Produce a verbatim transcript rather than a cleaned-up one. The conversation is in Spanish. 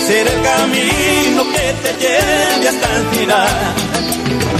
será el camino que te lleve hasta el final.